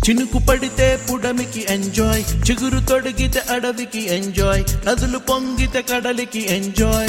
చినుకు పడితే పుడమికి ఎంజాయ్, చిగురు తొడిగితే అడవికి ఎంజాయ్, నదులు పొంగితే కడలికి ఎంజాయ్.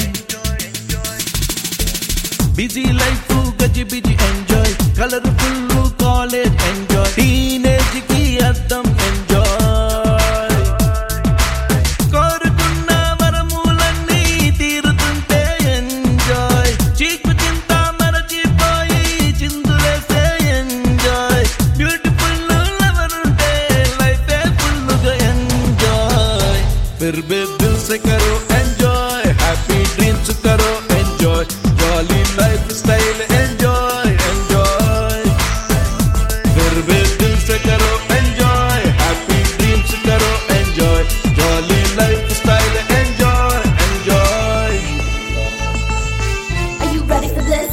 బిజీ లైఫ్ గజిబిజి enjoy, colourful college enjoy, teenage కి అర్థం ఎంజాయ్. కోరుకున్న వరములన్నీ తీరుతుంటే ఎంజాయ్, చీకు చింత మరచిపోయి చిందులేసే ఎంజాయ్. బ్యూటిఫుల్ లవర్ ఉంటే లైఫే ఫుల్లుగా ఎంజాయ్. ఫిర్ భీ దిల్ సే కరో ఎంజాయ్, హ్యాపీ డ్రీమ్స్ కరో enjoy, jolly lifestyle enjoy enjoy. फिर भी दिल से करो enjoy, happy dreams करो enjoy, jolly lifestyle enjoy enjoy. Are you ready for this?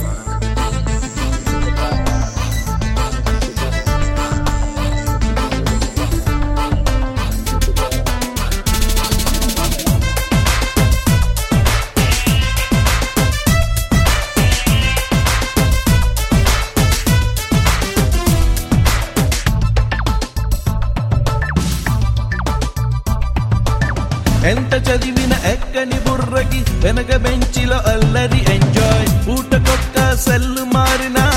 ఎంత చదివిన ఎక్కని బుర్రకి వెనక బెంచిలో అల్లరి ఎంజాయ్, పూటకొక్క సెల్లు మారినా